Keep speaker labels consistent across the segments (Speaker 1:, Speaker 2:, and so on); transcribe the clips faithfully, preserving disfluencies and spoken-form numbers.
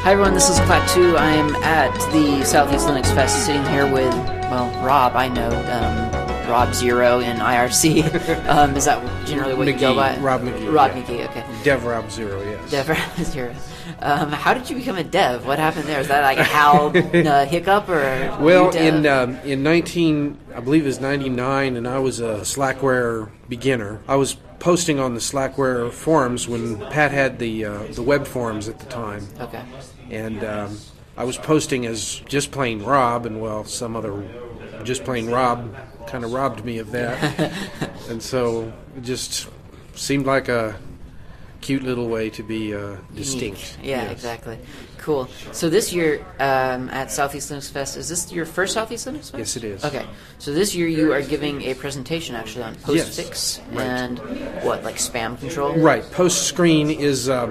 Speaker 1: Hi everyone, this is Klaatu. I'm at the Southeast Linux Fest sitting here with, well, Rob, I know, um, Rob Zero in I R C. um, is that generally what
Speaker 2: McGee,
Speaker 1: you go by?
Speaker 2: Rob McGee.
Speaker 1: Rob
Speaker 2: yeah.
Speaker 1: McGee, okay.
Speaker 2: Dev Rob Zero, yes.
Speaker 1: Dev Rob Zero. Um, how did you become a dev? What happened there? Is that like a Hal uh, hiccup or?
Speaker 2: Well, in um, in nineteen, I believe it was ninety-nine, and I was a Slackware beginner. I was posting on the Slackware forums when Pat had the uh, the web forums at the time.
Speaker 1: Okay.
Speaker 2: And um, I was posting as just plain Rob, and well, some other just plain Rob kind of robbed me of that, and so it just seemed like a cute little way to be uh, distinct.
Speaker 1: Yeah,
Speaker 2: yes.
Speaker 1: Exactly. Cool. So this year um, at Southeast Linux Fest, is this your first Southeast Linux Fest?
Speaker 2: Yes, it is.
Speaker 1: Okay. So this year you are giving a presentation actually on postfix
Speaker 2: Yes, right.
Speaker 1: and what, like spam control?
Speaker 2: Right. Post screen is uh,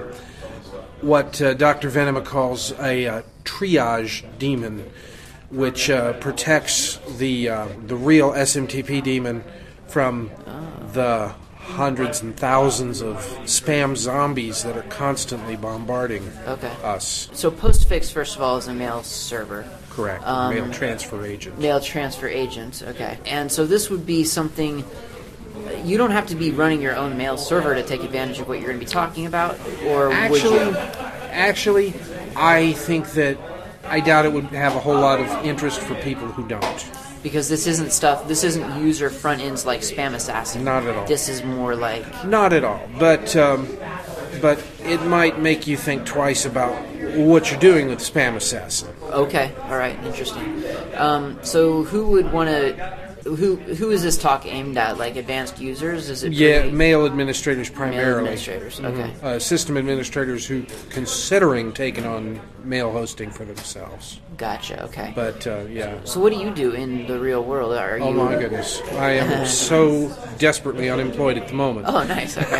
Speaker 2: what uh, Doctor Venema calls a uh, triage daemon, which uh, protects the uh, the real S M T P daemon from
Speaker 1: oh.
Speaker 2: the hundreds and thousands of spam zombies that are constantly bombarding
Speaker 1: okay.
Speaker 2: us.
Speaker 1: So postfix, first of all, is a mail server.
Speaker 2: Correct.
Speaker 1: Um,
Speaker 2: mail transfer agent.
Speaker 1: Mail transfer agent, okay. And so this would be something, you don't have to be running your own mail server to take advantage of what you're going to be talking about, or
Speaker 2: Actually,
Speaker 1: would you?
Speaker 2: actually, I think that I doubt it would have a whole lot of interest for people who don't.
Speaker 1: Because this isn't stuff, this isn't user front ends like Spam Assassin.
Speaker 2: Not at all.
Speaker 1: This is more like...
Speaker 2: Not at all. But um, but it might make you think twice about what you're doing with Spam Assassin.
Speaker 1: Okay, alright, interesting. Um, so who would want to... Who who is this talk aimed at? Like advanced users? Is it
Speaker 2: Yeah,
Speaker 1: pretty-
Speaker 2: mail administrators primarily.
Speaker 1: Mail administrators, okay.
Speaker 2: Mm-hmm. Uh, system administrators who considering taking on mail hosting for themselves.
Speaker 1: Gotcha, okay.
Speaker 2: But, uh, yeah.
Speaker 1: So what do you do in the real world? Are
Speaker 2: Oh
Speaker 1: you...
Speaker 2: my goodness. I am so desperately unemployed at the moment.
Speaker 1: Oh, nice, okay.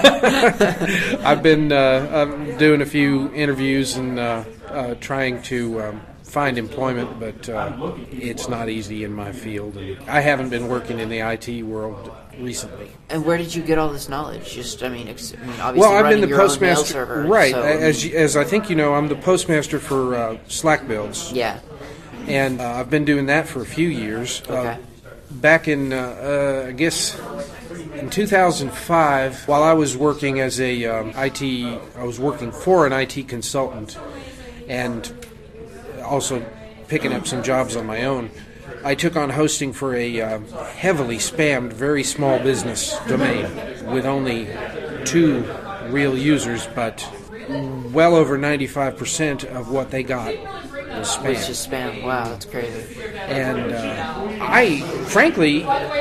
Speaker 2: I've been uh, I'm doing a few interviews and uh, uh, trying to um, find employment, but uh, it's not easy in my field. And I haven't been working in the I T world recently.
Speaker 1: And where did you get all this knowledge? Just, I mean, ex- I mean obviously
Speaker 2: Well, I've
Speaker 1: running
Speaker 2: been the
Speaker 1: your own mail
Speaker 2: postmaster,
Speaker 1: server.
Speaker 2: right?
Speaker 1: So,
Speaker 2: As you- as I think you know, I'm the postmaster for uh, Slack builds,
Speaker 1: yeah.
Speaker 2: and uh, I've been doing that for a few years.
Speaker 1: Okay.
Speaker 2: Uh, back in, uh, uh, I guess, in two thousand five, while I was working as a um, I T, I was working for an I T consultant, and also picking up some jobs on my own. I took on hosting for a uh, heavily spammed, very small business domain with only two real users, but well over ninety-five percent of what they got was spam.
Speaker 1: It's just spam. Wow, that's crazy.
Speaker 2: And uh, I, frankly,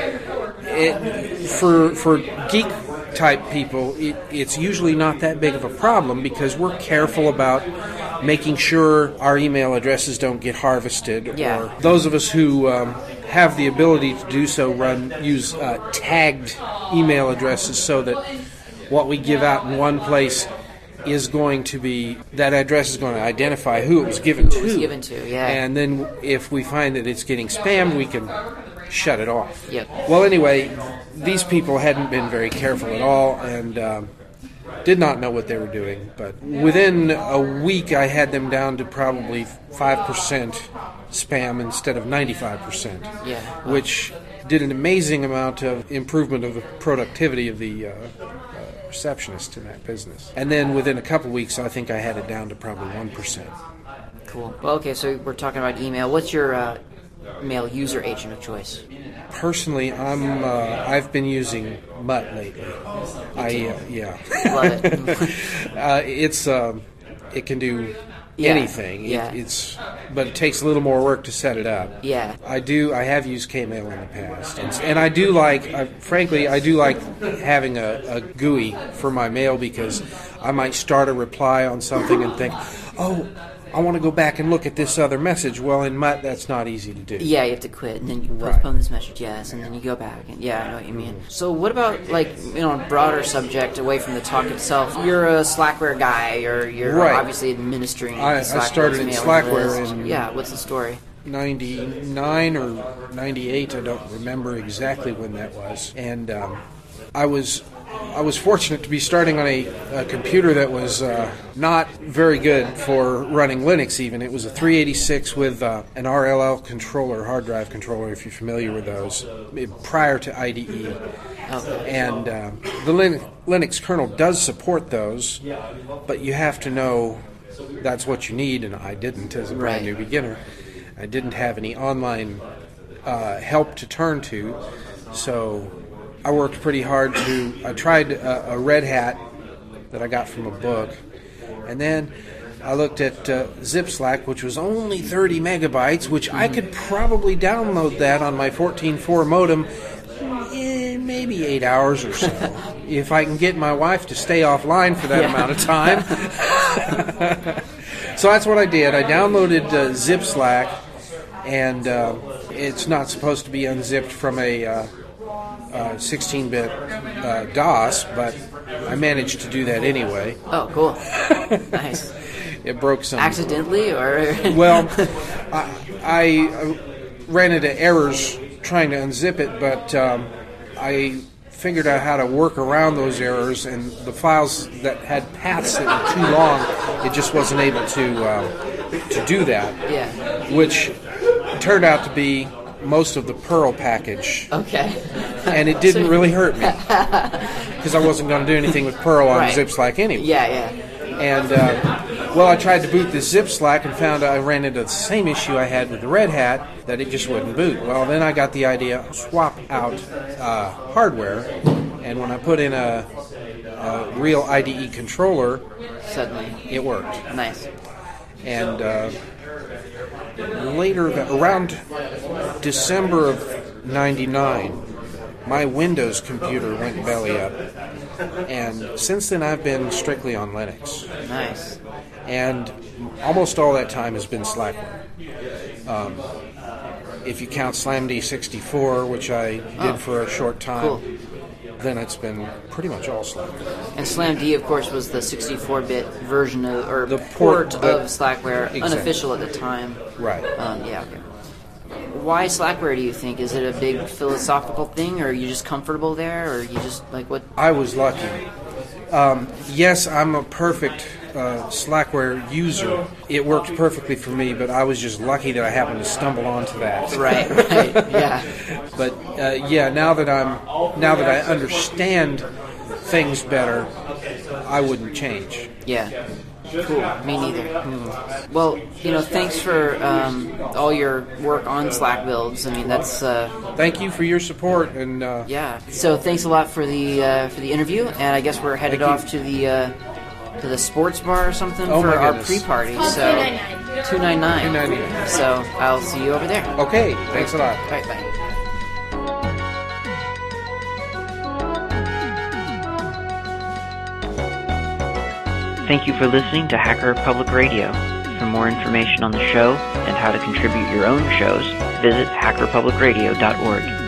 Speaker 2: it, for for geek type people, it, it's usually not that big of a problem because we're careful about making sure our email addresses don't get harvested.
Speaker 1: Yeah.
Speaker 2: Or those of us who um, have the ability to do so run use uh, tagged email addresses so that what we give out in one place is going to be, that address is going to identify who it was given to.
Speaker 1: Who it was given to, yeah.
Speaker 2: And then if we find that it's getting spammed, we can shut it off.
Speaker 1: Yep.
Speaker 2: Well, anyway, these people hadn't been very careful at all and um, did not know what they were doing. But within a week, I had them down to probably five percent spam instead of ninety-five percent.
Speaker 1: Yeah.
Speaker 2: Which did an amazing amount of improvement of the productivity of the uh, uh, receptionist in that business. And then within a couple weeks, I think I had it down to probably one percent.
Speaker 1: Cool. Well, okay, so we're talking about email. What's your uh, mail user agent of choice?
Speaker 2: Personally, I'm uh, I've been using Mutt lately. I uh, yeah.
Speaker 1: Love it.
Speaker 2: uh, it's um, it can do
Speaker 1: Yeah,
Speaker 2: anything. It-
Speaker 1: yeah.
Speaker 2: it's but it takes a little more work to set it up.
Speaker 1: Yeah.
Speaker 2: I do. I have used Kmail in the past, and, and I do like. I, frankly, I do like having a, a G U I for my mail because I might start a reply on something and think, oh, I want to go back and look at this other message. Well, in Mutt, that's not easy to do.
Speaker 1: Yeah, you have to quit, and then you
Speaker 2: Right.
Speaker 1: postpone this message, yes, and then you go back, and yeah, I know what you mean. So what about, like, you know, a broader subject away from the talk itself? You're a Slackware guy, or you're
Speaker 2: Right.
Speaker 1: obviously administering
Speaker 2: I- I
Speaker 1: Slackware's
Speaker 2: started in
Speaker 1: mailing
Speaker 2: Slackware
Speaker 1: list.
Speaker 2: in-
Speaker 1: Yeah, what's the story?
Speaker 2: ninety-nine or ninety-eight, I don't remember exactly when that was. And um, I was I was fortunate to be starting on a, a computer that was uh, not very good for running Linux even. It was a three eighty-six with uh, an R L L controller, hard drive controller, if you're familiar with those, prior to I D E.
Speaker 1: Okay.
Speaker 2: And uh, the Lin- Linux kernel does support those, but you have to know that's what you need, and I didn't as a brand new beginner. I didn't have any online uh, help to turn to, so I worked pretty hard to, I tried a, a Red Hat that I got from a book, and then I looked at uh, ZipSlack, which was only thirty megabytes, which I could probably download that on my fourteen four modem in maybe eight hours or so, if I can get my wife to stay offline for that
Speaker 1: Yeah.
Speaker 2: amount of time. So that's what I did. I downloaded uh, ZipSlack, and uh, it's not supposed to be unzipped from a uh, uh, sixteen-bit uh, DOS, but I managed to do that anyway.
Speaker 1: Oh, cool. Nice.
Speaker 2: It broke some...
Speaker 1: Accidentally, or?
Speaker 2: Well, I, I ran into errors trying to unzip it, but um, I figured out how to work around those errors, and the files that had paths that were too long, it just wasn't able to uh, to do that.
Speaker 1: Yeah.
Speaker 2: Which turned out to be most of the Perl package,
Speaker 1: Okay.
Speaker 2: and it didn't really hurt me because I wasn't going to do anything with Perl on
Speaker 1: Right.
Speaker 2: ZipSlack anyway.
Speaker 1: Yeah, yeah.
Speaker 2: And, uh, well, I tried to boot this ZipSlack and found I ran into the same issue I had with the Red Hat, that it just wouldn't boot. Well, then I got the idea, swap out uh, hardware, and when I put in a, a real I D E controller,
Speaker 1: Suddenly.
Speaker 2: it worked.
Speaker 1: Nice.
Speaker 2: And uh, later, around December of ninety-nine, my Windows computer went belly up. And since then, I've been strictly on Linux.
Speaker 1: Nice.
Speaker 2: And almost all that time has been Slackware. Um, if you count SlamD sixty-four, which I did
Speaker 1: Oh,
Speaker 2: for a short time,
Speaker 1: cool.
Speaker 2: then it's been pretty much all Slackware.
Speaker 1: And SlamD, of course, was the sixty-four bit version of, or
Speaker 2: The
Speaker 1: port,
Speaker 2: port that-
Speaker 1: of Slackware,
Speaker 2: Exactly.
Speaker 1: unofficial at the time.
Speaker 2: Right.
Speaker 1: Um, yeah, okay. Why Slackware, do you think? Is it a big philosophical thing, or are you just comfortable there, or you just, like, what?
Speaker 2: I was lucky. Um, yes, I'm a perfect uh, Slackware user. It worked perfectly for me, but I was just lucky that I happened to stumble onto that.
Speaker 1: Right, right, yeah.
Speaker 2: But uh, yeah, now that I'm now that I understand things better, I wouldn't change.
Speaker 1: Yeah. Cool. Me neither. Well, you know, thanks for um, all your work on Slack builds. I mean, that's uh,
Speaker 2: Thank you for your support, and uh,
Speaker 1: yeah. So thanks a lot for the uh, for the interview, and I guess we're headed
Speaker 2: Thank you.
Speaker 1: off to the uh, to the sports bar or something
Speaker 2: Oh
Speaker 1: for
Speaker 2: my
Speaker 1: our
Speaker 2: goodness.
Speaker 1: pre-party.
Speaker 3: Oh,
Speaker 1: So
Speaker 3: two ninety-nine.
Speaker 1: two nine nine.
Speaker 2: two ninety-nine.
Speaker 1: So I'll see you over there.
Speaker 2: Okay, thanks a lot.
Speaker 1: All right, bye.
Speaker 4: Thank you for listening to Hacker Public Radio. For more information on the show and how to contribute your own shows, visit hacker public radio dot org.